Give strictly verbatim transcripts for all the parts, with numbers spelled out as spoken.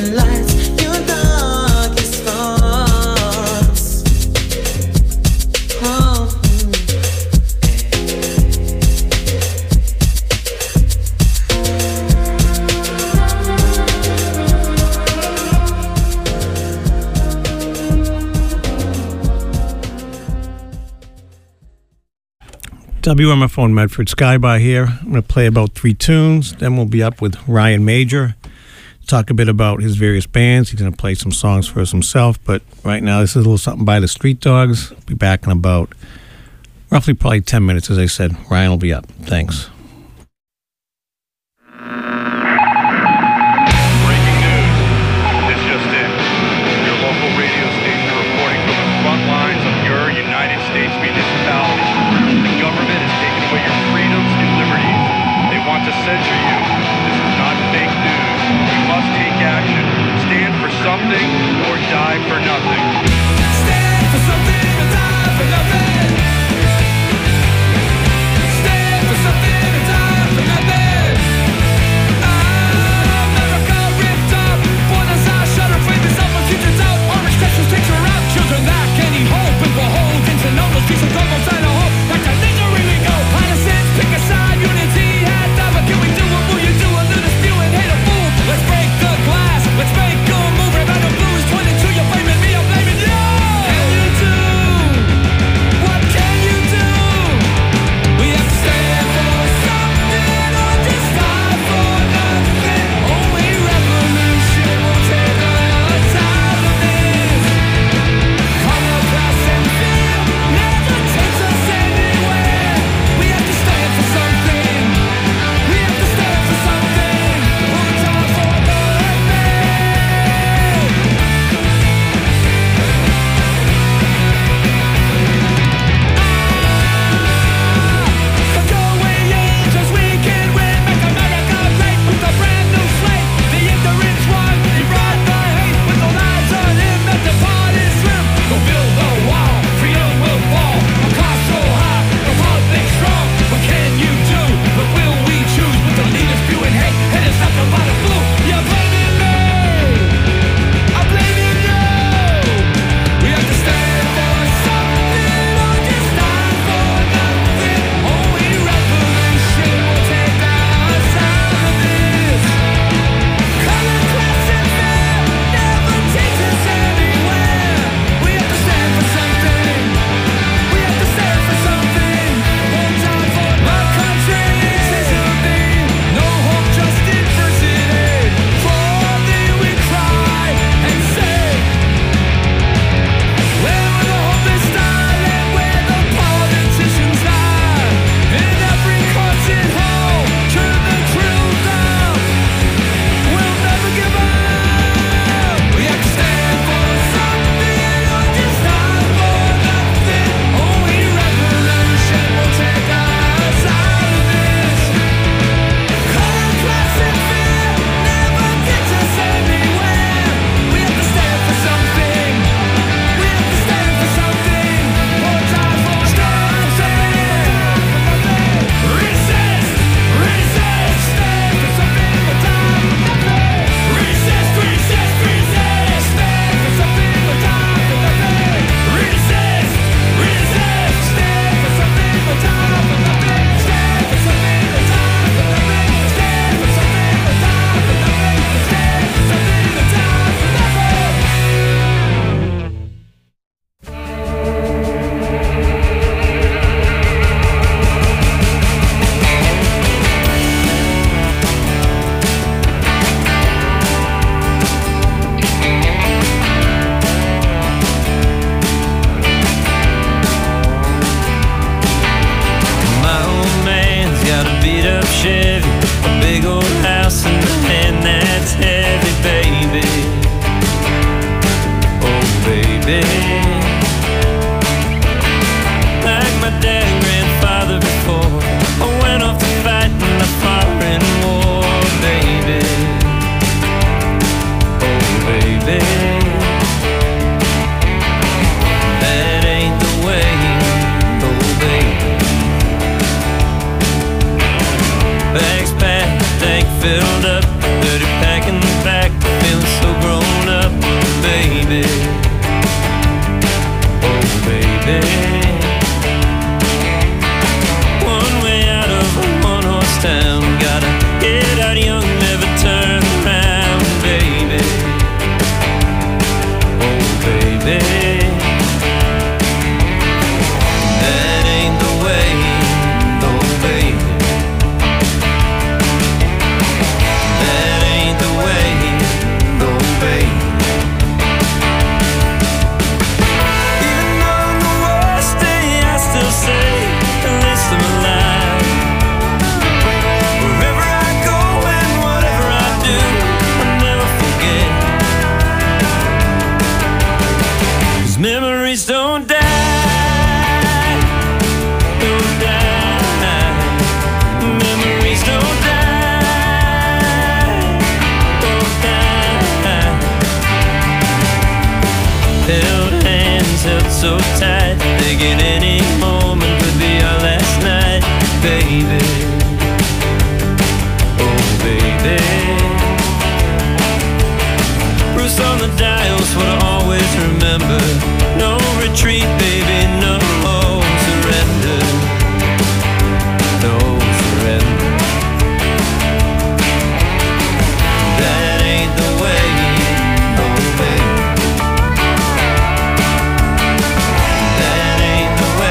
W M F O in Medford, Skybar here. I'm going to play about three tunes. Then we'll be up with Ryan Major, talk a bit about his various bands. He's going to play some songs for us himself. But right now, this is a little something by the Street Dogs. Be back in about roughly probably ten minutes, as I said. Ryan will be up. Thanks. Something or die for nothing. Stand for something or die for nothing. Stand for something or die for nothing. America ripped up, borders are shut up, flames up, and futures out. Orange Christmas takes her out. Children that can eat hope and behold into numbers, peace and double side of hope. Like a misery we go. Innocence, pick a side, unity has never. Can we do what will you do? A little spew and hate a fool. Let's break the glass. Let's make them move. twenty-two, you're blaming me, I'm blaming you. Can you do? What can you do? We have to stand for something or just die for nothing. Only revolution will take us out of this. Color, class, and fear never takes us anywhere. We have to stand for something. We have to stand for something. We'll die for nothing. Bags packed, tank filled up, dirty pack in the back, feeling so so tight, thinking any moment could be our last night, baby. Oh, baby. Bruce on the dial's what I always remember. No retreat, baby, no surrender. No surrender. That ain't the way, oh baby. That ain't the way.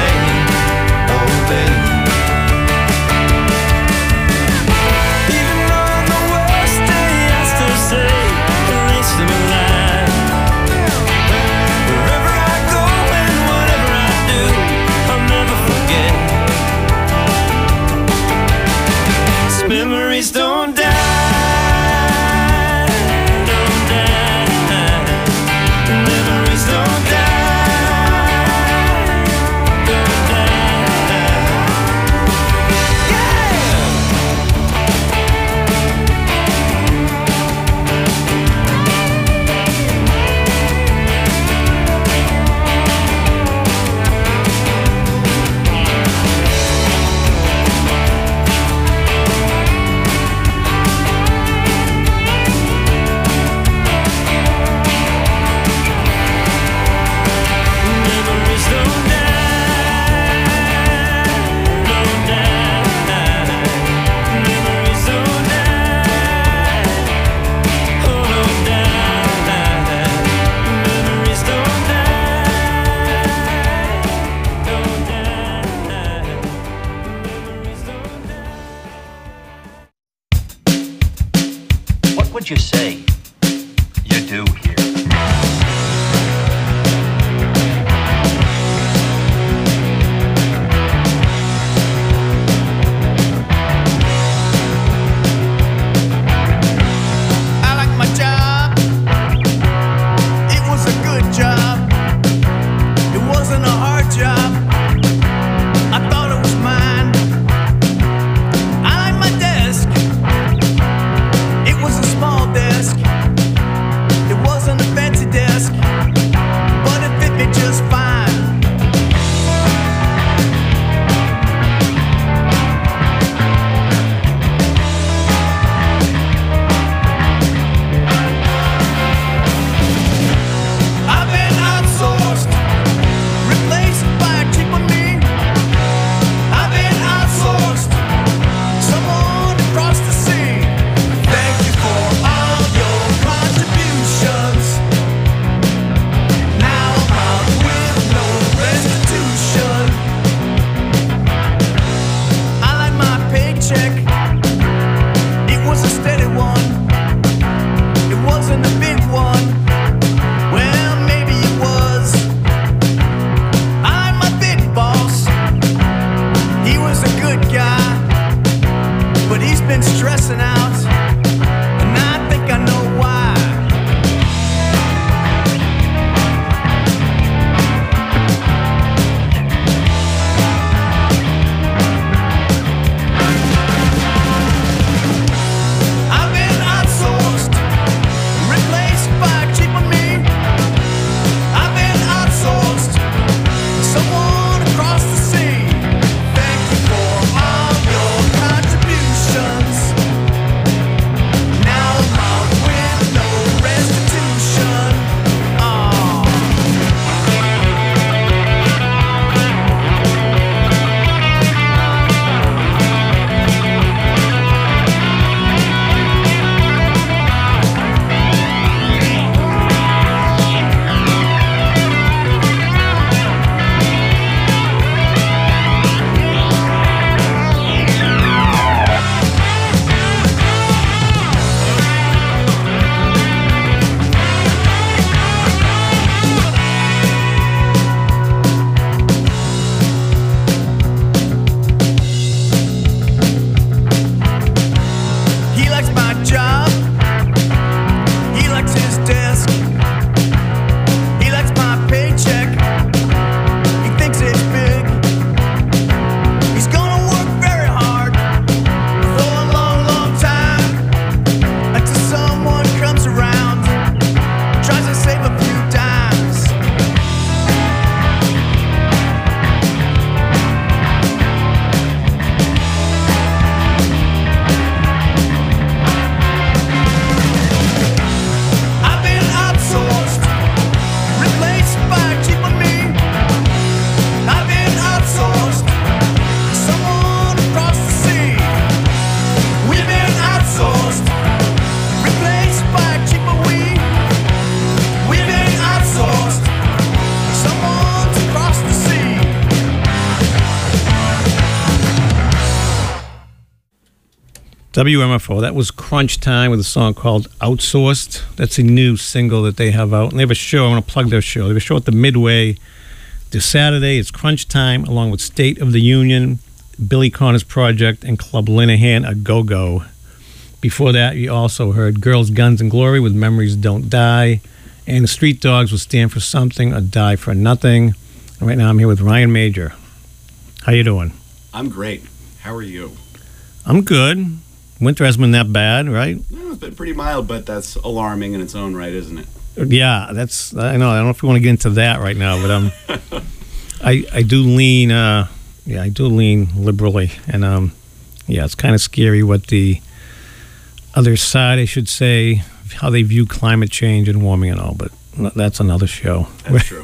W M F O. That was Crunch Time with a song called Outsourced. That's a new single that they have out. And they have a show. I want to plug their show. They have a show at the Midway this Saturday. It's Crunch Time, along with State of the Union, Billy Connors Project, and Club Linehan, A Go-Go. Before that, you also heard Girls, Guns, and Glory with Memories Don't Die. And the Street Dogs will Stand for Something or Die for Nothing. And right now I'm here with Ryan Major. How you doing? I'm great. How are you? I'm good. Winter hasn't been that bad, right? No, it's been pretty mild, but that's alarming in its own right, isn't it? Yeah, that's, I know. I don't know if we want to get into that right now, but um, I I do lean, uh, yeah, I do lean liberally. And um, yeah, it's kind of scary what the other side, I should say, how they view climate change and warming and all, but that's another show. That's true.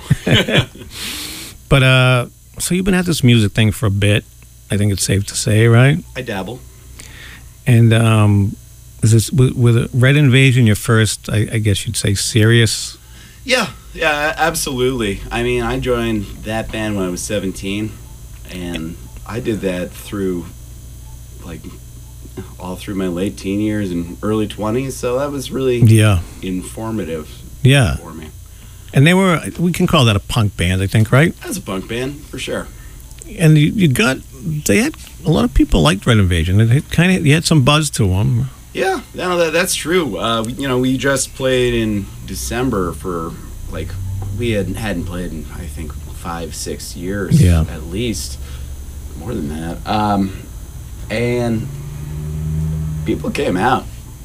But, uh, so you've been at this music thing for a bit, I think it's safe to say, right? I dabble. And um, is this with, with Red Invasion your first, I, I guess you'd say, serious? Yeah, yeah, absolutely. I mean, I joined that band when I was seventeen, and I did that through, like, all through my late teen years and early twenties, so that was really Yeah. informative Yeah. for me. And they were, we can call that a punk band, I think, right? That's a punk band, for sure. And you, you got, they had, a lot of people liked Red Invasion. It had kind of, you had some buzz to them. Yeah, no, that, that's true. Uh, we- you know, we just played in December for, like, we had, hadn't played in, I think, five, six years Yeah. at least. More than that. Um, and people came out.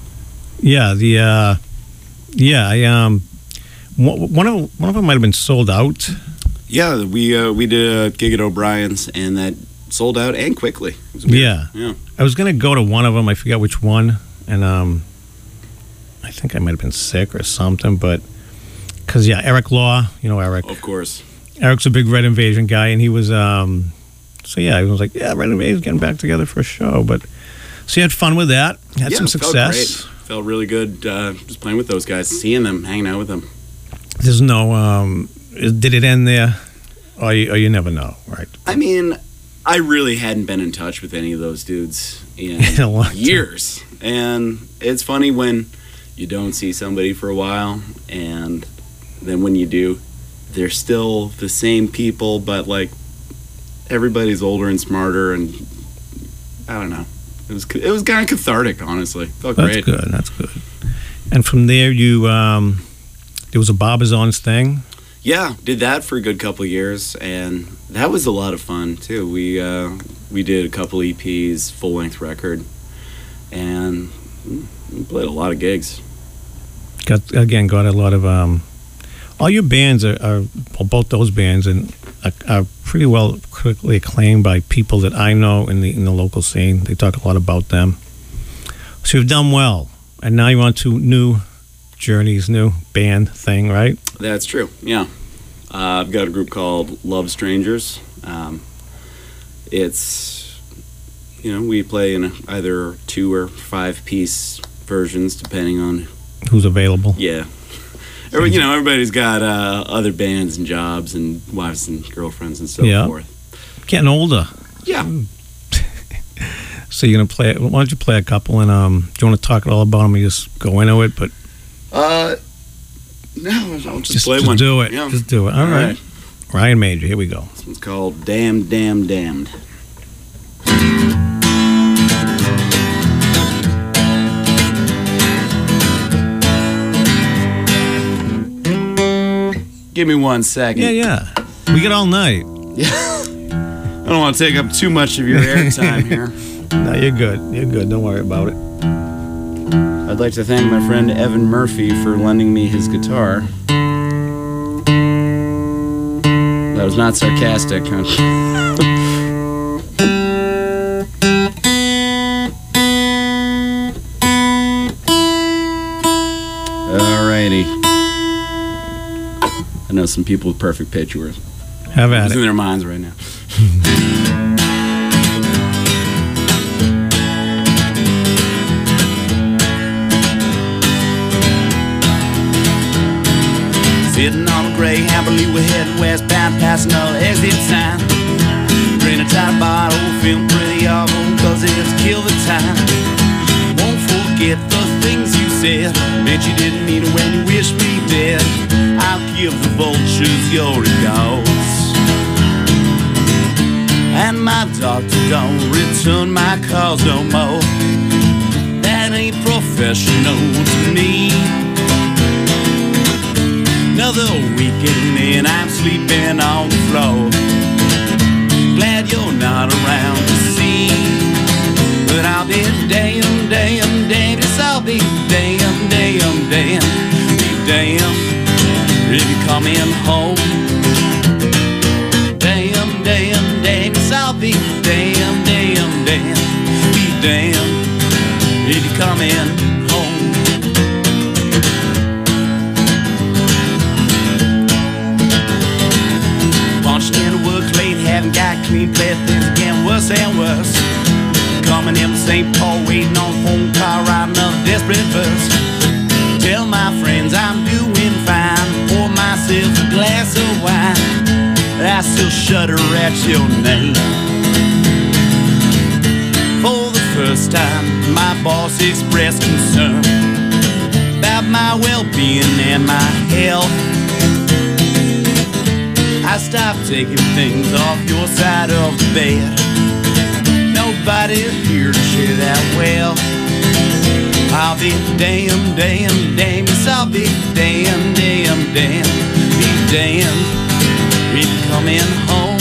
Yeah, the, uh, yeah, I, um, one one of, one of them might have been sold out. Yeah, we uh, we did a gig at O'Brien's, and that sold out and quickly. It was weird. Yeah. Yeah. I was going to go to one of them. I forgot which one. And um, I think I might have been sick or something. But, because, yeah, Eric Law, you know Eric. Of course. Eric's a big Red Invasion guy. And he was, um, so yeah, he was like, yeah, Red Invasion's getting back together for a show. But, so you had fun with that. Had yeah, some it felt success. great. Felt really good uh, just playing with those guys, seeing them, hanging out with them. There's no, um, did it end there? Or you, or you never know, right? I mean, I really hadn't been in touch with any of those dudes in In a long time. years. And it's funny when you don't see somebody for a while, and then when you do, they're still the same people, but, like, everybody's older and smarter, and I don't know. It was it was kind of cathartic, honestly. Felt That's great. good, that's good. And from there, you, um, there was a Barbizons thing. Yeah, did that for a good couple of years, and that was a lot of fun too. We uh, we did a couple E Ps, full length record, and we played a lot of gigs. Got again, got a lot of. Um, all your bands are, are well, both those bands, and are, are pretty well critically acclaimed by people that I know in the in the local scene. They talk a lot about them. So you've done well, and now you're on to new journeys, new band thing, right? That's true. Yeah, uh, I've got a group called Love Strangers. Um, it's you know we play in a, either two or five piece versions depending on Who's available? yeah. Every, you know, everybody's got uh, other bands and jobs and wives and girlfriends and so Yeah. forth. Getting older. Yeah. So you're gonna play. Why don't you play a couple? And um, do you want to talk all about them? You just go into it, but Uh, no, I'll just, just, play just one. do it. Yeah. Just do it. All right. Ryan Major. Here we go. This one's called Damn, Damn, Damned. Give me one second. Yeah, yeah. We get all night. I don't want to take up too much of your airtime here. No, you're good. You're good. Don't worry about it. I'd like to thank my friend Evan Murphy for lending me his guitar. That was not sarcastic. Alrighty. I know some people with perfect pitch who are Have at losing it. their minds right now. Sitting on a Greyhound, believe we're heading westbound, passing another exit sign. Drink a tight bottle, feeling pretty awful, cause it's kill the time. forget the things you said. Bet you didn't mean it when you wished me dead. I'll give the vultures your regards, and my doctor don't return my calls no more. That ain't professional to me. Another weekend and I'm sleeping on the floor. Glad you're not around to see, but I'll be damn, damn, damn. Yes, I'll be damn, damn, damn. Be damn if you come in home. Damn, damn, damn. Yes, I'll be damn, damn, damn. Be damn if you come in home. Punched in work late, haven't got clean, play things again worse and worse. Coming in Saint Paul, waiting on a phone call, writing another desperate verse. Tell my friends I'm doing fine, pour myself a glass of wine. I still shudder at your name. For the first time, my boss expressed concern about my well-being and my health. I stopped taking things off your side of the bed. Nobody here to share that well. I'll be damn, damn, damn. Yes, I'll be damn, damn, damn. Be damned if you come in home.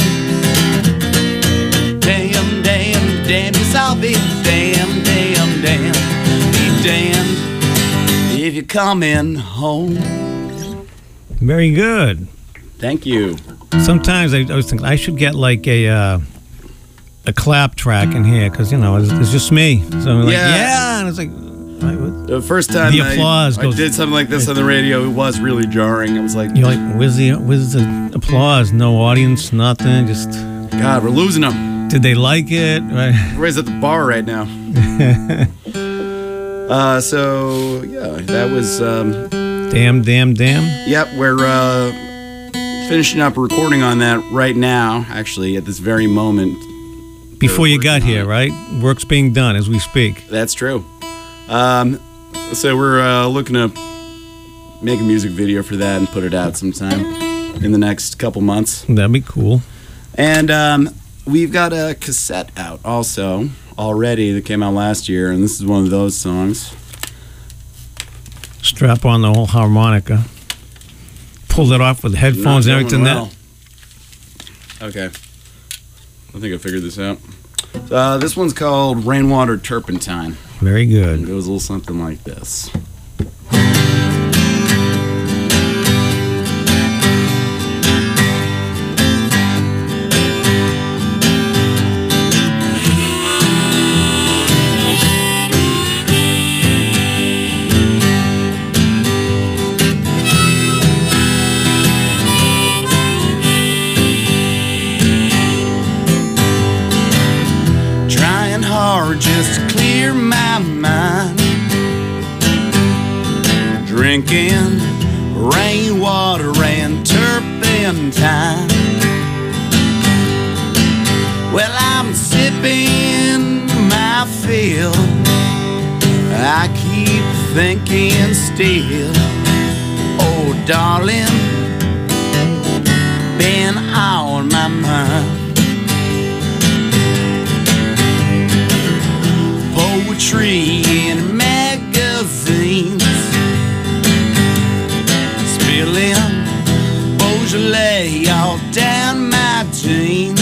Damn, damn, damn. Yes, I'll be damn, damn, damn. Be damned if you come in home. Very good. Thank you. Sometimes I, I was thinking I should get like a uh, a clap track in here because you know it's, it's just me. So I'm like, Yeah. yeah, and it's like right, what- The first time The I- applause I, goes- did something like this on the radio, it was really jarring. I was like, you're like, where's the where's the applause? No audience, nothing. Just God, we're losing them. did they like it? Right. Everybody's at the bar right now. uh, so, yeah, that was, um, Damn, damn, damn. yep, we're uh, finishing up recording on that right now, actually, at this very moment. Before you got working here, on right? Work's being done as we speak. That's true. Um, so we're uh, looking to make a music video for that and put it out sometime in the next couple months. That'd be cool. And um, we've got a cassette out also already that came out last year, and this is one of those songs. Strap on the whole harmonica. Pulled it off with headphones and Not everything. going That well. Okay. I think I figured this out. Uh, this one's called Rainwater Turpentine. very It good. goes a little something like this. Trying hard just to clear my mind. Drinking rainwater and turpentine. Well, I'm sipping my fill. I keep thinking still. Oh, darling, been on my mind. Poetry in magazines, spilling Beaujolais all down my jeans.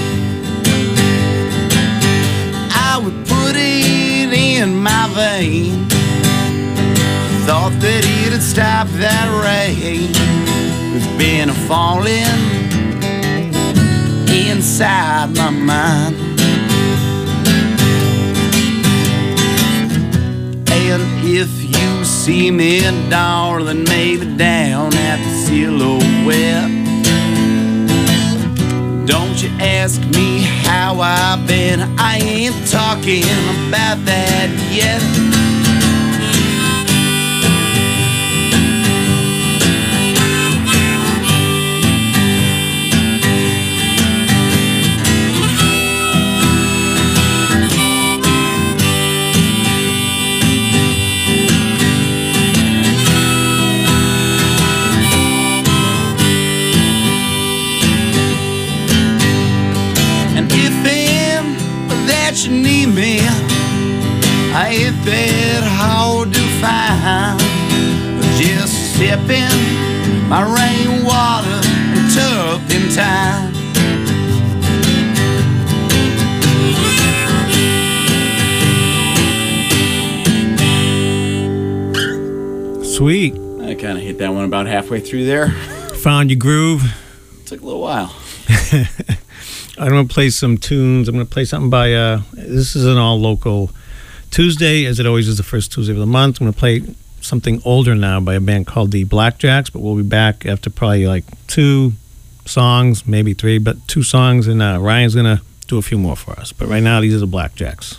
I would put it in my vein, thought that it'd stop that rain. It's been a falling inside my mind. And if you see me, darling, maybe down at the Silhouette, don't you ask me how I've been. I ain't talking about that yet. Life at how to find, just sipping my rainwater and turpentine. Sweet. I kind of hit that one about halfway through there. Found your groove. Took a little while. I'm going to play some tunes. I'm going to play something by, uh, this is an all local Tuesday, as it always is the first Tuesday of the month. I'm going to play something older now by a band called the Blackjacks, but we'll be back after probably like two songs, maybe three, but two songs, and uh, Ryan's going to do a few more for us. But right now, these are the Blackjacks.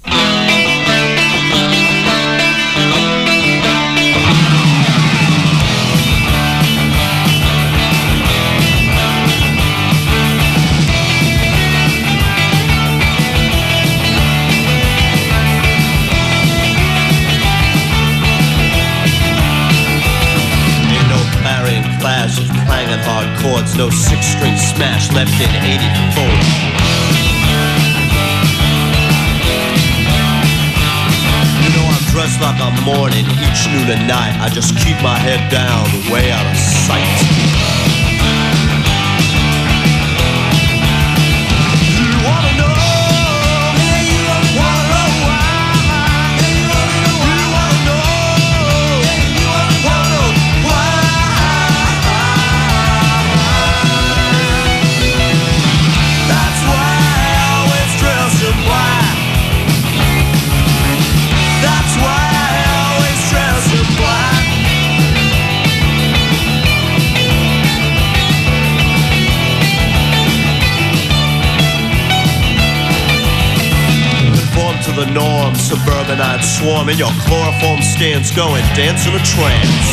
Clashes, clanging hard chords, no six-string smash left in eighty-four. You know I'm dressed like I'm mourning each noon and night. I just keep my head down, way out of sight. The norm, suburbanite swarming, your chloroform skins going dance in a trance.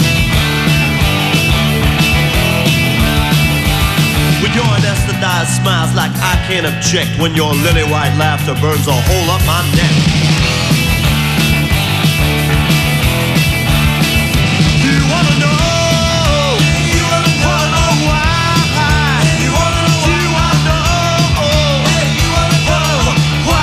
With your anesthetized smiles like I can't object, when your lily white laughter burns a hole up my neck. You wanna know? You wanna know why? You wanna know? You wanna know? You wanna know why?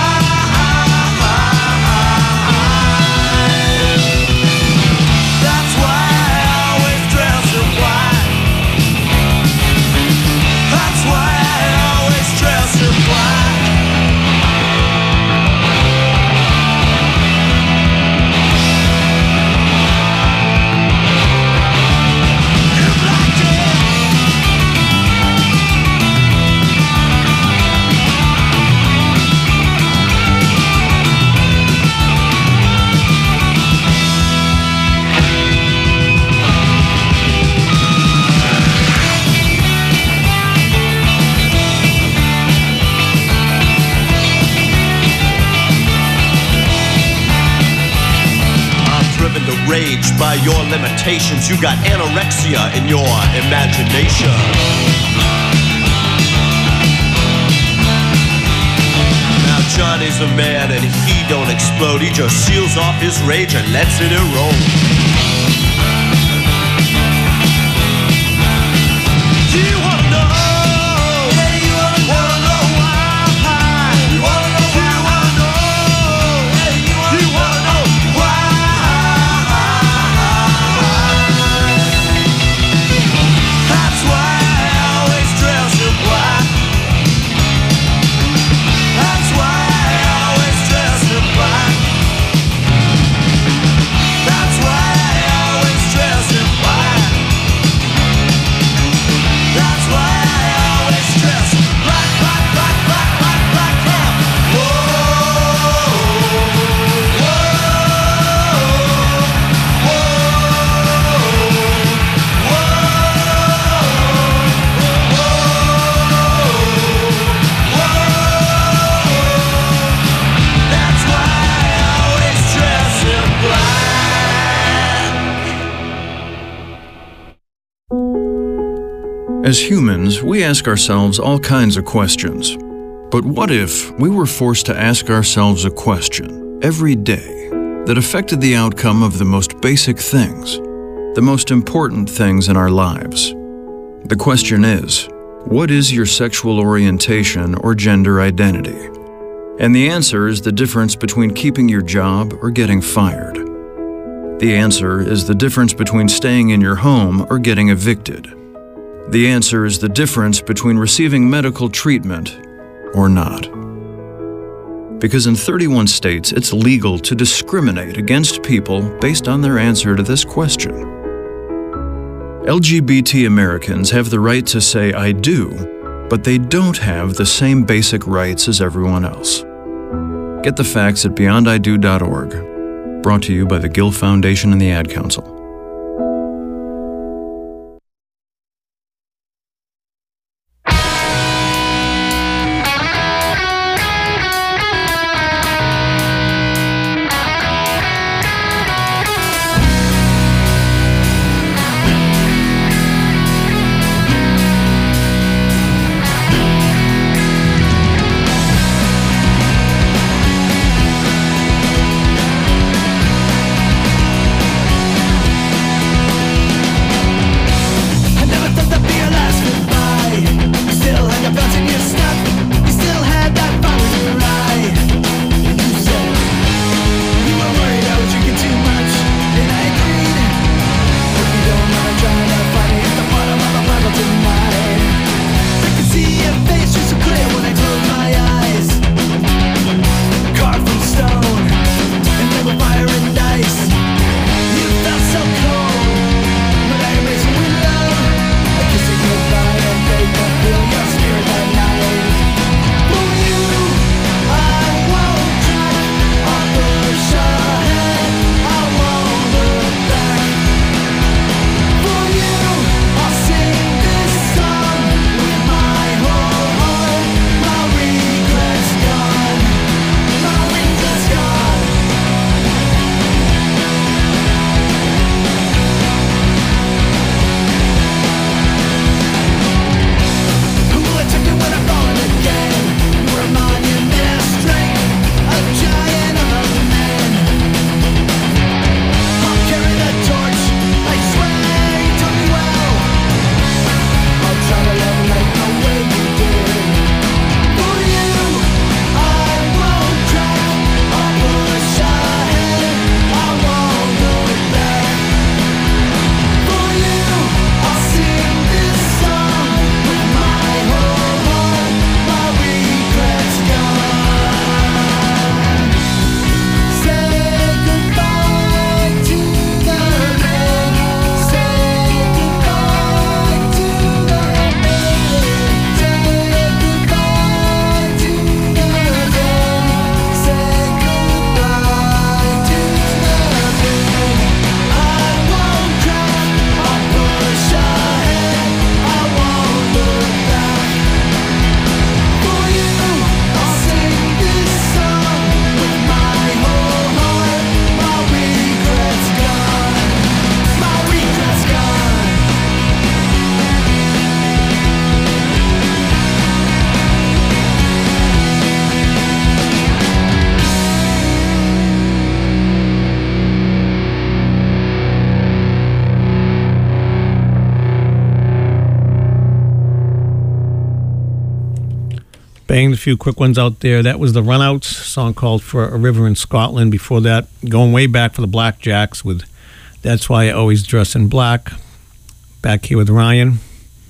Raged by your limitations, you got anorexia in your imagination. Now Johnny's a man and he don't explode, he just seals off his rage and lets it erode. Do you wanna know? Yeah, you wanna, wanna know why? You wanna know why? You wanna know? Yeah, you wanna, you wanna know why? As humans, we ask ourselves all kinds of questions. But what if we were forced to ask ourselves a question every day that affected the outcome of the most basic things, the most important things in our lives? The question is, what is your sexual orientation or gender identity? And the answer is the difference between keeping your job or getting fired. The answer is the difference between staying in your home or getting evicted. The answer is the difference between receiving medical treatment or not. Because in thirty-one states, it's legal to discriminate against people based on their answer to this question. L G B T Americans have the right to say I do, but they don't have the same basic rights as everyone else. Get the facts at beyond I do dot org. Brought to you by the Gill Foundation and the Ad Council. Banged a few quick ones out there. That was the Runouts, song called For a River in Scotland. Before that, going way back for the Blackjacks with That's Why I Always Dress in Black. Back here with Ryan.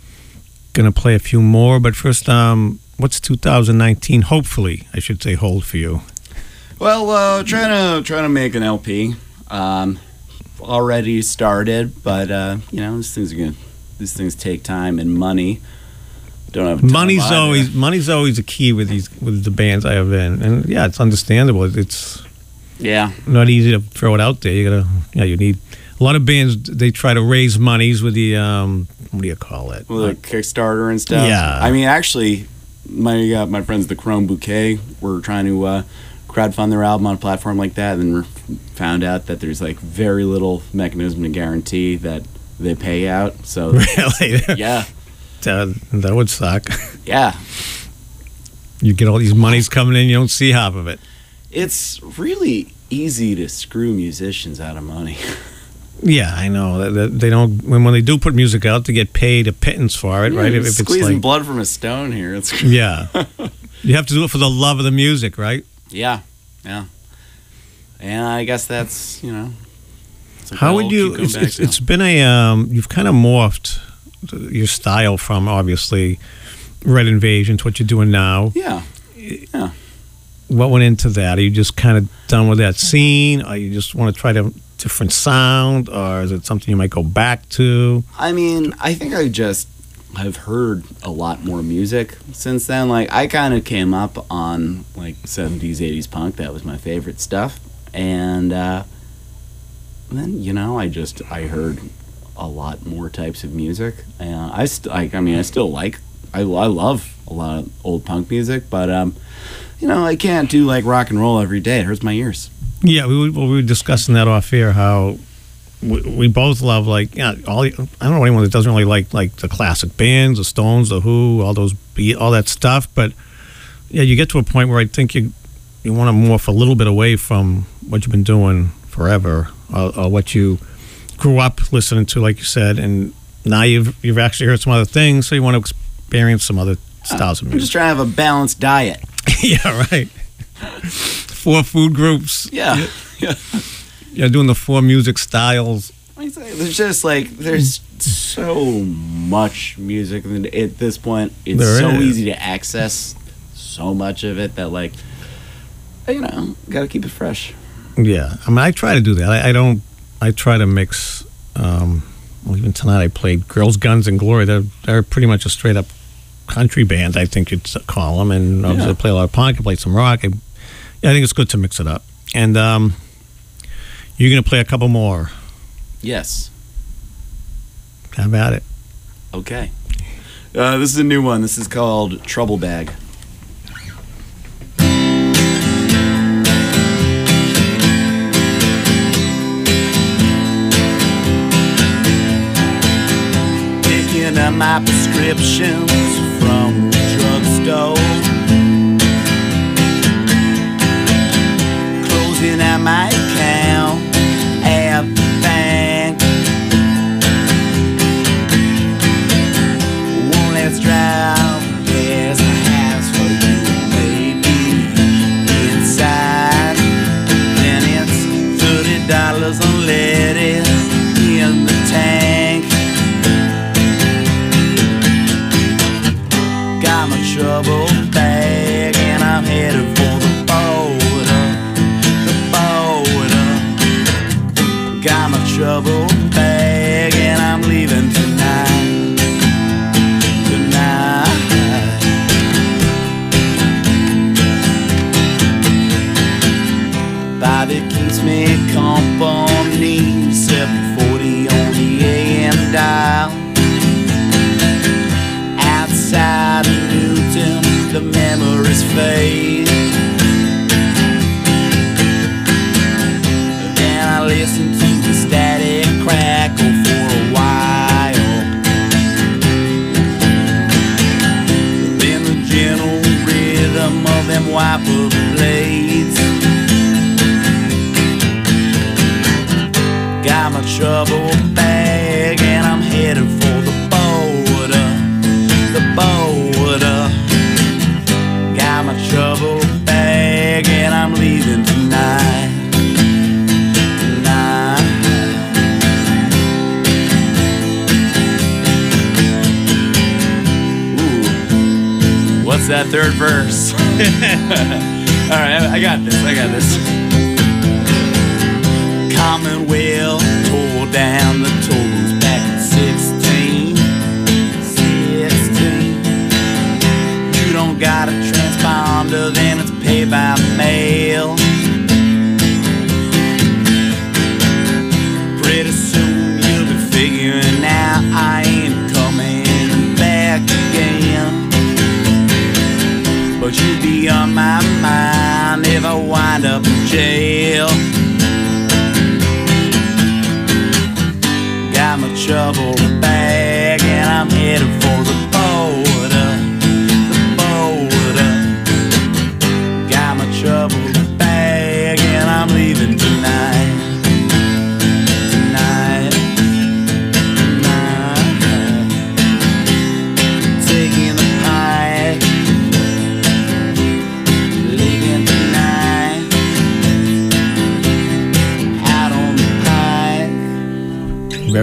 Gonna play a few more, but first, um, what's two thousand nineteen, hopefully, I should say, hold for you? Well, uh, trying to trying to make an L P. Um, already started, but uh, you know, these things are gonna, these things take time and money. Don't have a ton money's of always money's always a key with these with the bands I have in, and yeah, it's understandable. It's yeah, not easy to throw it out there. You gotta yeah, you need a lot of bands. They try to raise monies with the um, what do you call it? Well, the Kickstarter and stuff. Yeah, I mean, actually, my uh, my friends, the Chrome Bouquet, were trying to uh, crowdfund their album on a platform like that, and found out that there's like very little mechanism to guarantee that they pay out. So really, yeah. Uh, that would suck. Yeah. You get all these monies coming in, you don't see half of it. It's really easy to screw musicians out of money. Yeah, I know. They, they don't. When, when they do put music out, they get paid a pittance for it, Yeah, right? If, if it's it's squeezing like, blood from a stone here. It's yeah, You have to do it for the love of the music, right? Yeah, yeah. And I guess that's, you know. it's like How I'll would you? keep going It's, back it's, to. it's been a. Um, you've kind of morphed your style from obviously Red Invasion to what you're doing now. Yeah. Yeah. What went into that? Are you just kind of done with that scene? Or you just want to try a different sound, or is it something you might go back to? I mean, I think I just have heard a lot more music since then. Like, I kind of came up on, like, seventies, eighties punk. That was my favorite stuff. And uh, then, you know, I just, I heard a lot more types of music. And I, st- I, I mean, I still like, I, I love a lot of old punk music, but, um, you know, I can't do, like, rock and roll every day. It hurts my ears. Yeah, we, were- we were discussing that off air. How we, we both love, like, yeah, all. I don't know anyone that doesn't really like like the classic bands, the Stones, the Who, all those be all that stuff. But yeah, you get to a point where I think you you want to morph a little bit away from what you've been doing forever, or, or what you grew up listening to, like you said, and now you've you've actually heard some other things, so you want to experience some other styles of I'm just music. trying to have a balanced diet. Yeah, right. Four food groups. Yeah. Yeah. You're doing the four music styles. Like I say, There's just like there's so much music and at this point. It's There so is. easy to access so much of it that, like, you know, gotta keep it fresh. Yeah, I mean, I try to do that. I, I don't. I try to mix. Um, well, even tonight I played Girls, Guns, and Glory. They're they're pretty much a straight up country band, I think you'd call them. And obviously Yeah. I play a lot of punk. I play some rock. I, yeah, I think it's good to mix it up. And um, you're gonna play a couple more. Yes. How about it? Okay. Uh, this is a new one. This is called Trouble Bag. Picking up my prescriptions from the drugstore. Closing out my account at the bank. One last drive, there's a house for you, baby, inside. Then it's thirty dollars unleaded in the tank. Got my trouble bag and I'm headed for the border, the border. Got my trouble bag and I'm leaving tonight, tonight. Bobby keeps me company, seven forty on the A M dial. Outside of Newton, the memories fade. Then I listen to the static crackle for a while. Then the gentle rhythm of them wiper blades. Got my trouble bag and I'm headed for the border, the border. Got my trouble bag and I'm leaving tonight, tonight. Ooh, what's that third verse? All right, I got this, I got this. Commonwealth tore down the tolls back in sixteen, sixteen. You don't got a transponder, then it's pay by mail. Pretty soon you'll be figuring out I ain't coming back again. But you'll be on my mind if I wind up in jail. Got my trouble bag and I'm headed for the border, the border. Got my trouble bag and I'm leaving tonight, tonight, tonight. Taking the pipe,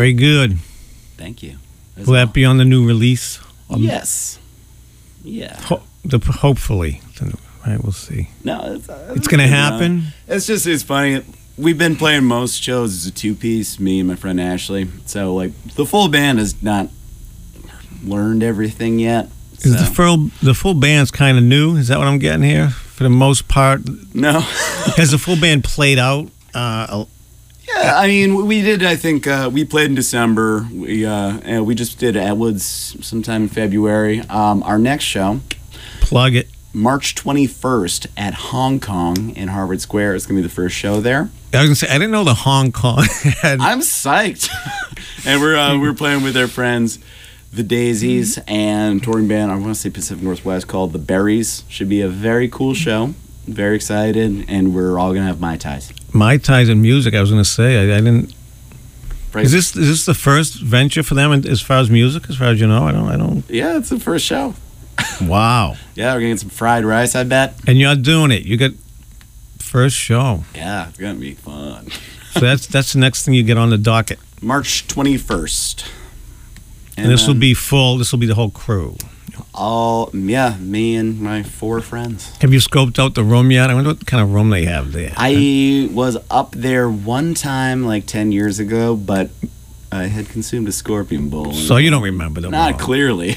Very good. Thank you. As Will well. that be on the new release? Um, Yes. Yeah. Ho- the, hopefully. Right, we'll see. No, it's, uh, It's going to you know, happen? It's just, it's funny. We've been playing most shows as a two-piece, me and my friend Ashley. So, like, the full band has not learned everything yet. Is so- the full the full band's kind of new? Is that what I'm getting here? For the most part, No. has the full band played out? Uh, Yeah, I mean, we did. I think uh, we played in December. We uh, and we just did Atwoods sometime in February. Um, our next show, plug it. March twenty-first at Hong Kong in Harvard Square. It's gonna be the first show there. I was gonna say I didn't know the Hong Kong had. I'm psyched, and we're uh, we're playing with our friends, the Daisies, and touring band. I want to say Pacific Northwest called the Berries. Should be a very cool show. Very excited, and we're all gonna have Mai Tais. Mai Tais and music. I was gonna say I, I didn't. Right. Is this is this the first venture for them as far as music? As far as you know, I don't. I don't. Yeah, it's the first show. Wow. Yeah, we're gonna get some fried rice, I bet. And you're doing it. You got first show. Yeah, it's gonna be fun. So that's that's the next thing you get on the docket. March twenty-first. And, this will then be full. This will be the whole crew. all, yeah, me and my four friends. Have you scoped out the room yet? I wonder what kind of room they have there. I was up there one time like ten years ago, but I had consumed a scorpion bowl. and So you don't remember them Not all. clearly.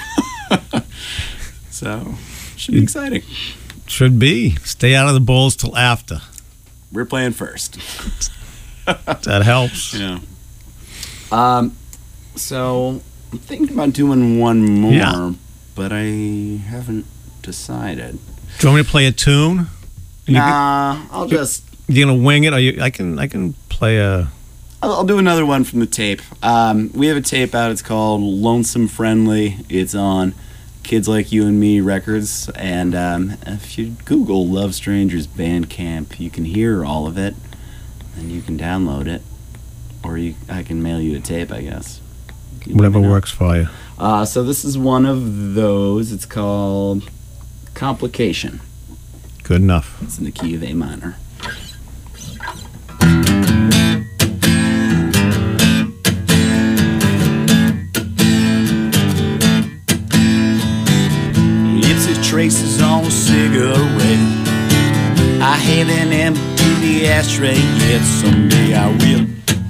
So, should be exciting. Should be. Stay out of the bowls till after. We're playing first. That helps. Yeah. Um, so I'm thinking about doing one more, Yeah. but I haven't decided. Do you want me to play a tune? You Nah, I'll just You gonna wing it, or you? I can. I can play a. I'll, I'll do another one from the tape. Um, we have a tape out. It's called Lonesome Friendly. It's on Kids Like You and Me Records. And um, if you Google Love Strangers Bandcamp, you can hear all of it. And you can download it. Or you, I can mail you a tape, I guess. You let Whatever me know. works for you. Uh, so this is one of those. It's called Complication. Good enough. It's in the key of A minor. Lipstick traces on a cigarette. I haven't emptied the ashtray yet. Someday I will.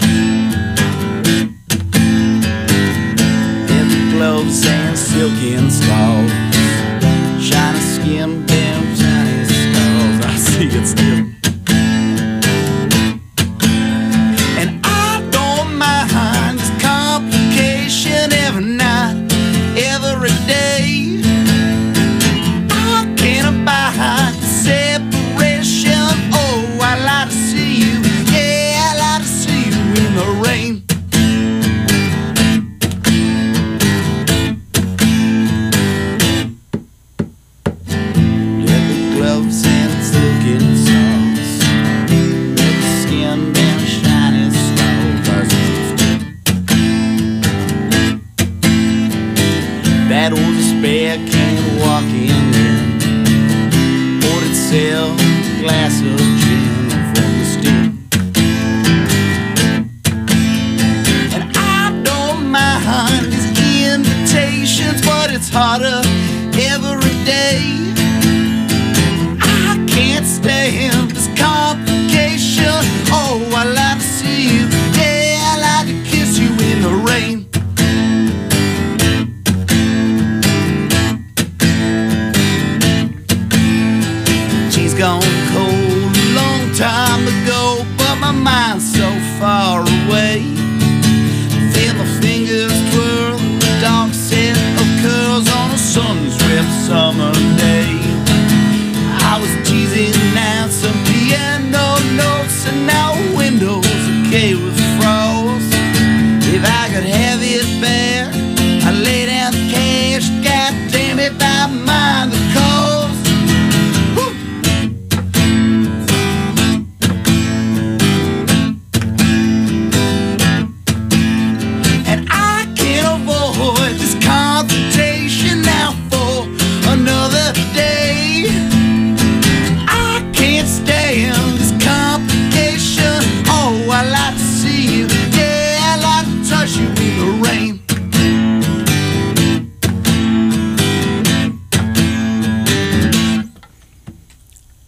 Leather gloves and silken stalls. Shiny skin, damn shiny skulls. I see it still. And I don't mind this complication every night, every day. I can't abide the separation. Oh, I like to see you. Yeah, I like to see you in the rain. Leather gloves and silken socks. Red skin and shiny stars. That old despair can't walk in there. Poured itself a glass of gin from the still. And I don't mind these invitations, but it's harder every day. I can't stand this complication. Oh, I like to see you. Yeah, I like to kiss you in the rain. She's gone cold a long time ago, but my mind's so far away. Feel my fingers twirl the dark set of curls on a summer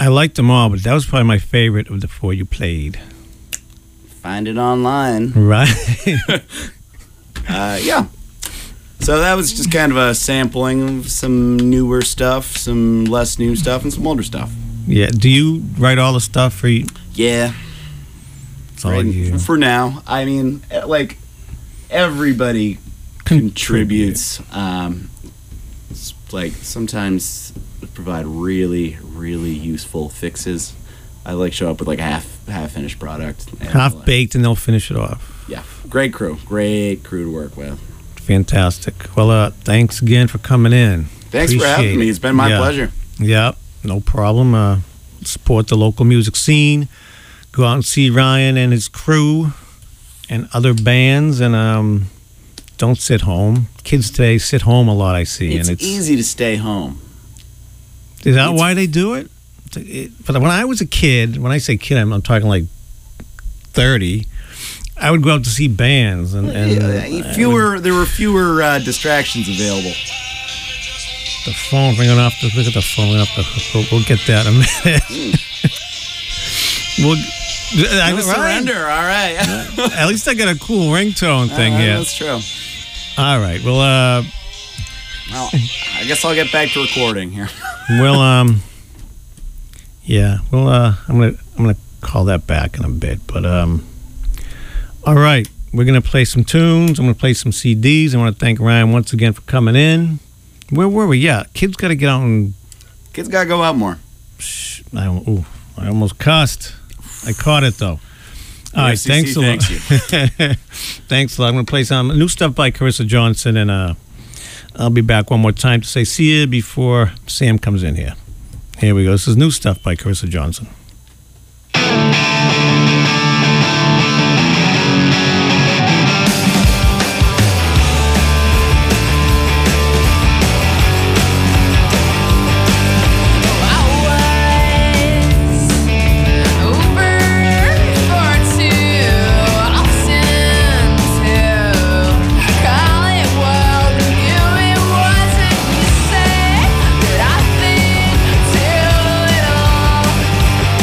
liked them all, but that was probably my favorite of the four you played. Find it online. Right? Uh, yeah. So that was just kind of a sampling of some newer stuff, some less new stuff, and some older stuff. Yeah. Do you write all the stuff for you? Yeah. It's all Right, you. For now. I mean, eh, like, everybody contributes. Um, it's like, sometimes provide really, really useful fixes. I like show up with like a half half finished product. and, Half like, baked, and they'll finish it off. Yeah. Great crew. Great crew to work with. Fantastic. Well, uh, thanks again for coming in. Thanks for Appreciate having me. it. It's been my Yeah. pleasure. Yep, no problem. Uh, support the local music scene. Go out and see Ryan and his crew and other bands, and um, don't sit home. Kids today sit home a lot, I see. It's, and it's easy to stay home. Is that it's- why they do it? It- But when I was a kid, when I say kid, I'm, I'm talking like thirty. I would go out to see bands, and, and Yeah, fewer. There were fewer uh, distractions available. the phone ringing off. The, look at the phone ringing off the hook. We'll, we'll get that in a minute. we'll, I, No right? surrender. All right. At least I got a cool ringtone thing Uh, here. That's true. All right. Well, uh, Well, I guess I'll get back to recording here. well, um, yeah. Well, uh, I'm gonna I'm gonna call that back in a bit. But um, all right, we're gonna play some tunes. I'm gonna play some C Ds. I want to thank Ryan once again for coming in. Where were we? Yeah, kids got to get out and. Kids gotta go out more. Shh, I, ooh, I almost cussed. I caught it though. All right, C C thanks a lot. thanks you. Thanks a lot. I'm gonna play some new stuff by Carissa Johnson, and uh, I'll be back one more time to say see you before Sam comes in here. Here we go. This is new stuff by Carissa Johnson. But I think too little.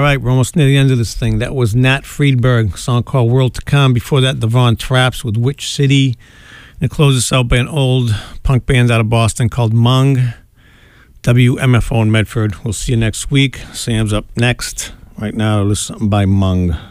right, we're almost near the end of this thing. That was Nat Friedberg, a song called World to Come. Before that, the Von Trapps with Witch City. And close us out by an old punk band out of Boston called Mung. W M F O in Medford. We'll see you next week. Sam's up next. Right now, listen to something by Mung.